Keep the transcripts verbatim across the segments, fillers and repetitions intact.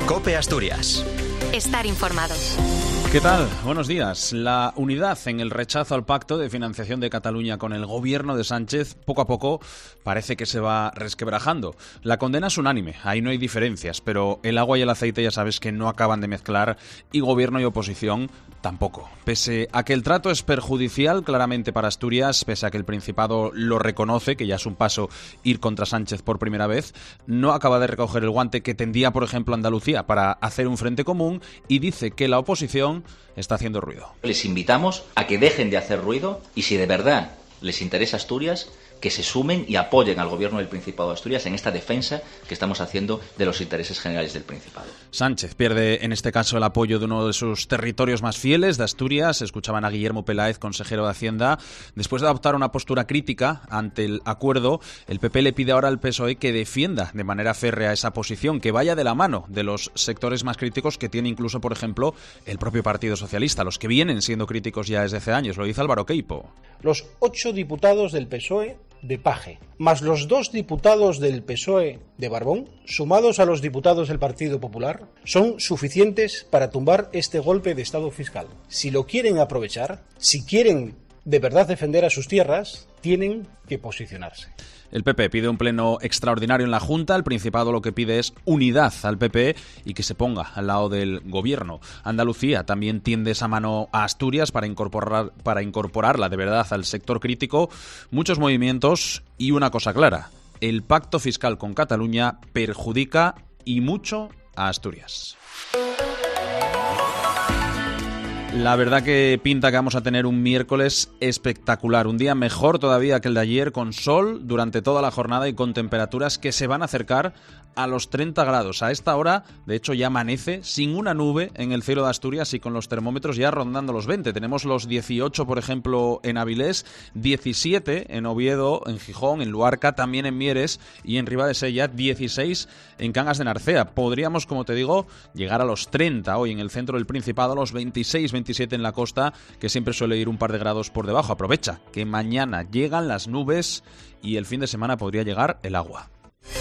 COPE Asturias. Estar informado. ¿Qué tal? Buenos días. La unidad en el rechazo al pacto de financiación de Cataluña con el gobierno de Sánchez poco a poco parece que se va resquebrajando. La condena es unánime, ahí no hay diferencias, pero el agua y el aceite ya sabes que no acaban de mezclar y gobierno y oposición tampoco. Pese a que el trato es perjudicial claramente para Asturias, pese a que el Principado lo reconoce, que ya es un paso ir contra Sánchez por primera vez, no acaba de recoger el guante que tendía, por ejemplo, Andalucía para hacer un frente común y dice que la oposición está haciendo ruido. Les invitamos a que dejen de hacer ruido y si de verdad les interesa Asturias, que se sumen y apoyen al gobierno del Principado de Asturias en esta defensa que estamos haciendo de los intereses generales del Principado. Sánchez pierde en este caso el apoyo de uno de sus territorios más fieles, de Asturias. Escuchaban a Guillermo Peláez, consejero de Hacienda. Después de adoptar una postura crítica ante el acuerdo, el P P le pide ahora al P S O E que defienda de manera férrea esa posición, que vaya de la mano de los sectores más críticos que tiene incluso, por ejemplo, el propio Partido Socialista, los que vienen siendo críticos ya desde hace años. Lo dice Álvaro Queipo. Los ocho diputados del P S O E de Paje, más los dos diputados del P S O E de Barbón, sumados a los diputados del Partido Popular, son suficientes para tumbar este golpe de Estado fiscal. Si lo quieren aprovechar, si quieren de verdad defender a sus tierras, tienen que posicionarse. El P P pide un pleno extraordinario en la Junta. El Principado lo que pide es unidad al P P y que se ponga al lado del gobierno. Andalucía también tiende esa mano a Asturias para incorporar, para incorporarla de verdad al sector crítico. Muchos movimientos y una cosa clara: el pacto fiscal con Cataluña perjudica y mucho a Asturias. La verdad que pinta que vamos a tener un miércoles espectacular, un día mejor todavía que el de ayer, con sol durante toda la jornada y con temperaturas que se van a acercar a los treinta grados. A esta hora, de hecho, ya amanece sin una nube en el cielo de Asturias y con los termómetros ya rondando los veinte. Tenemos los dieciocho, por ejemplo, en Avilés, diecisiete en Oviedo, en Gijón, en Luarca, también en Mieres y en Ribadesella, dieciséis en Cangas de Narcea. Podríamos, como te digo, llegar a los treinta hoy en el centro del Principado, a los veintiséis, veintisiete en la costa, que siempre suele ir un par de grados por debajo. Aprovecha que mañana llegan las nubes y el fin de semana podría llegar el agua.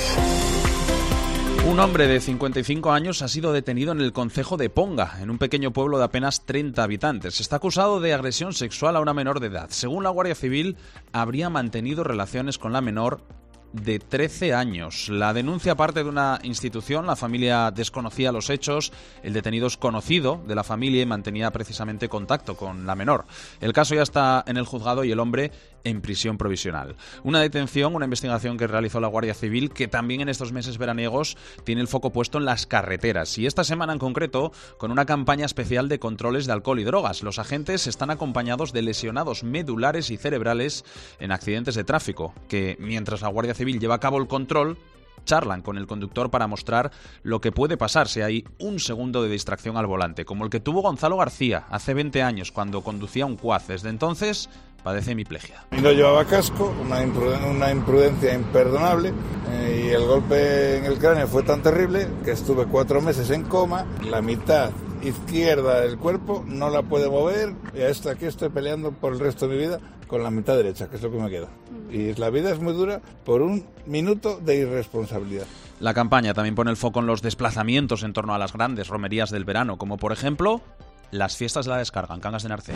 Un hombre de cincuenta y cinco años ha sido detenido en el concejo de Ponga, en un pequeño pueblo de apenas treinta habitantes. Está acusado de agresión sexual a una menor de edad. Según la Guardia Civil, habría mantenido relaciones con la menor de trece años. La denuncia parte de una institución, la familia desconocía los hechos, el detenido es conocido de la familia y mantenía precisamente contacto con la menor. El caso ya está en el juzgado y el hombre en prisión provisional. Una detención, una investigación que realizó la Guardia Civil, que también en estos meses veraniegos tiene el foco puesto en las carreteras. Y esta semana en concreto, con una campaña especial de controles de alcohol y drogas. Los agentes están acompañados de lesionados medulares y cerebrales en accidentes de tráfico, que mientras la Guardia Civil lleva a cabo el control, charlan con el conductor para mostrar lo que puede pasar si hay un segundo de distracción al volante, como el que tuvo Gonzalo García hace veinte años cuando conducía un Quad. Desde entonces padece hemiplegia. Y no llevaba casco, una, impruden- una imprudencia imperdonable, eh, y el golpe en el cráneo fue tan terrible que estuve cuatro meses en coma. La mitad izquierda del cuerpo no la puedo mover y hasta aquí estoy peleando por el resto de mi vida con la mitad derecha, que es lo que me queda. Y la vida es muy dura por un minuto de irresponsabilidad. La campaña también pone el foco en los desplazamientos en torno a las grandes romerías del verano, como por ejemplo las fiestas de la descarga en Cangas de Narcea.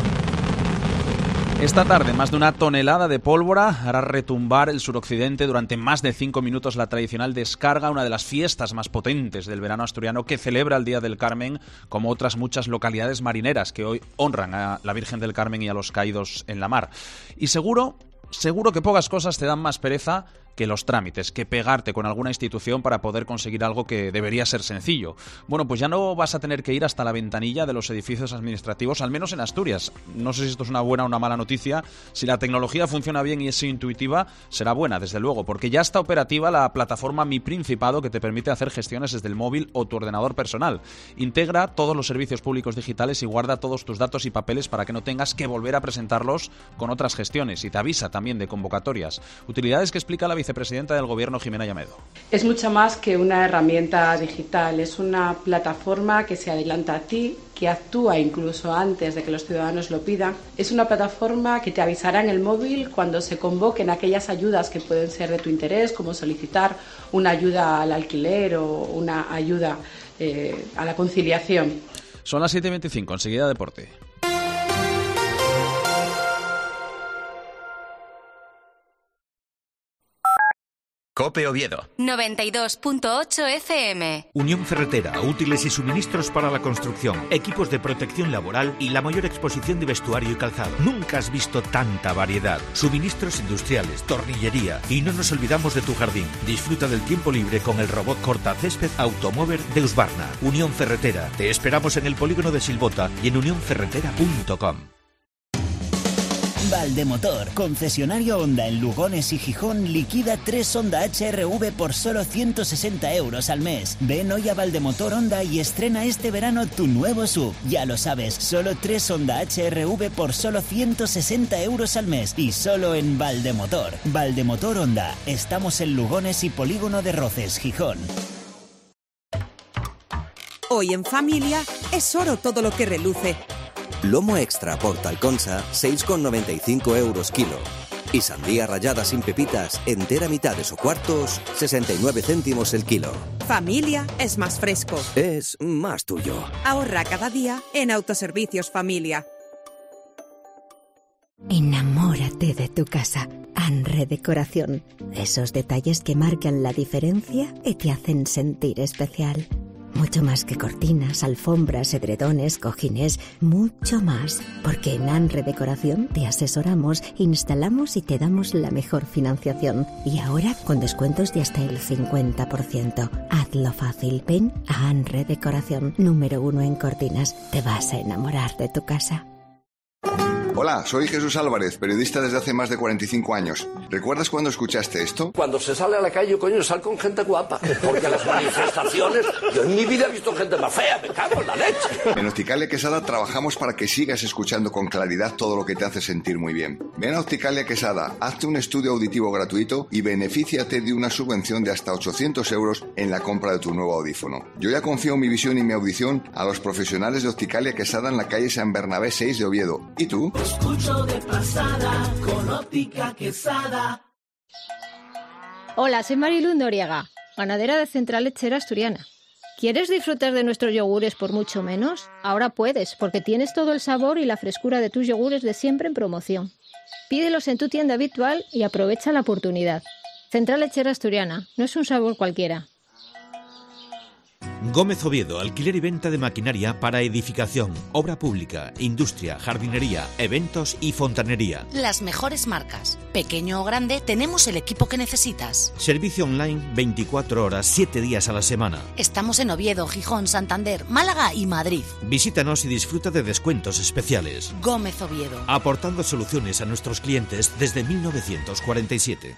Esta tarde, más de una tonelada de pólvora hará retumbar el suroccidente durante más de cinco minutos la tradicional descarga, una de las fiestas más potentes del verano asturiano que celebra el Día del Carmen, como otras muchas localidades marineras que hoy honran a la Virgen del Carmen y a los caídos en la mar. Y seguro, seguro que pocas cosas te dan más pereza que los trámites, que pegarte con alguna institución para poder conseguir algo que debería ser sencillo. Bueno, pues ya no vas a tener que ir hasta la ventanilla de los edificios administrativos, al menos en Asturias. No sé si esto es una buena o una mala noticia. Si la tecnología funciona bien y es intuitiva, será buena, desde luego, porque ya está operativa la plataforma Mi Principado, que te permite hacer gestiones desde el móvil o tu ordenador personal. Integra todos los servicios públicos digitales y guarda todos tus datos y papeles para que no tengas que volver a presentarlos con otras gestiones, y te avisa también de convocatorias. Utilidades que explica la vicepresidenta del Gobierno, Jimena Llamedo. Es mucho más que una herramienta digital, es una plataforma que se adelanta a ti, que actúa incluso antes de que los ciudadanos lo pidan. Es una plataforma que te avisará en el móvil cuando se convoquen aquellas ayudas que pueden ser de tu interés, como solicitar una ayuda al alquiler o una ayuda eh, a la conciliación. Son las siete y veinticinco, enseguida deporte. COPE Oviedo. noventa y dos punto ocho F M. Unión Ferretera, útiles y suministros para la construcción, equipos de protección laboral y la mayor exposición de vestuario y calzado. Nunca has visto tanta variedad. Suministros industriales, tornillería y no nos olvidamos de tu jardín. Disfruta del tiempo libre con el robot cortacésped Automover de Husqvarna. Unión Ferretera. Te esperamos en el polígono de Silbota y en unión ferretera punto com. Valdemotor, concesionario Honda en Lugones y Gijón, liquida tres Honda H R V por solo ciento sesenta euros al mes. Ven hoy a Valdemotor Honda y estrena este verano tu nuevo S U V. Ya lo sabes, solo tres Honda H R V por solo ciento sesenta euros al mes y solo en Valdemotor. Valdemotor Honda, estamos en Lugones y Polígono de Roces, Gijón. Hoy en familia es oro todo lo que reluce. Lomo extra Portalconsa, seis con noventa y cinco euros kilo. Y sandía rallada sin pepitas, entera mitades o cuartos, sesenta y nueve céntimos el kilo. Familia es más fresco. Es más tuyo. Ahorra cada día en Autoservicios Familia. Enamórate de tu casa. Anre Decoración. Esos detalles que marcan la diferencia y te hacen sentir especial. Mucho más que cortinas, alfombras, edredones, cojines, mucho más. Porque en Anre Decoración te asesoramos, instalamos y te damos la mejor financiación. Y ahora con descuentos de hasta el cincuenta por ciento. Hazlo fácil. Ven a Anre Decoración, número uno en cortinas. Te vas a enamorar de tu casa. Hola, soy Jesús Álvarez, periodista desde hace más de cuarenta y cinco años. ¿Recuerdas cuando escuchaste esto? Cuando se sale a la calle, coño, sal con gente guapa. Porque a las manifestaciones, yo en mi vida he visto gente más fea, me cago en la leche. En Opticalia Quesada trabajamos para que sigas escuchando con claridad todo lo que te hace sentir muy bien. Ven a Opticalia Quesada, hazte un estudio auditivo gratuito y benefíciate de una subvención de hasta ochocientos euros en la compra de tu nuevo audífono. Yo ya confío mi visión y mi audición a los profesionales de Opticalia Quesada en la calle San Bernabé seis de Oviedo. ¿Y tú? Escucho de pasada con Óptica Quesada. Hola, soy Marilu Noriega, ganadera de Central Lechera Asturiana. ¿Quieres disfrutar de nuestros yogures por mucho menos? Ahora puedes, porque tienes todo el sabor y la frescura de tus yogures de siempre en promoción. Pídelos en tu tienda habitual y aprovecha la oportunidad. Central Lechera Asturiana, no es un sabor cualquiera. Gómez Oviedo, alquiler y venta de maquinaria para edificación, obra pública, industria, jardinería, eventos y fontanería. Las mejores marcas. Pequeño o grande, tenemos el equipo que necesitas. Servicio online veinticuatro horas, siete días a la semana. Estamos en Oviedo, Gijón, Santander, Málaga y Madrid. Visítanos y disfruta de descuentos especiales. Gómez Oviedo. Aportando soluciones a nuestros clientes desde mil novecientos cuarenta y siete.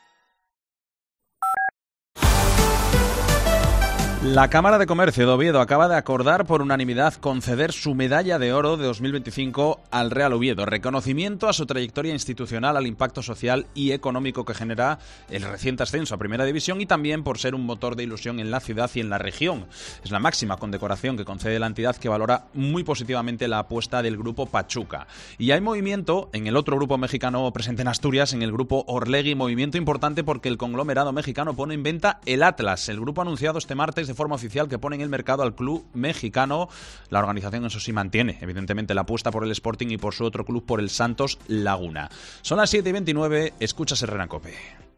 La Cámara de Comercio de Oviedo acaba de acordar por unanimidad conceder su medalla de oro de dos mil veinticinco al Real Oviedo, reconocimiento a su trayectoria institucional, al impacto social y económico que genera el reciente ascenso a Primera División y también por ser un motor de ilusión en la ciudad y en la región. Es la máxima condecoración que concede la entidad, que valora muy positivamente la apuesta del grupo Pachuca. Y hay movimiento en el otro grupo mexicano presente en Asturias, en el grupo Orlegui, movimiento importante porque el conglomerado mexicano pone en venta el Atlas. El grupo ha anunciado este martes de forma oficial que pone en el mercado al club mexicano. La organización, eso sí, mantiene evidentemente la apuesta por el Sporting y por su otro club, por el Santos Laguna. Son las siete y veintinueve, escuchas Herrera en COPE.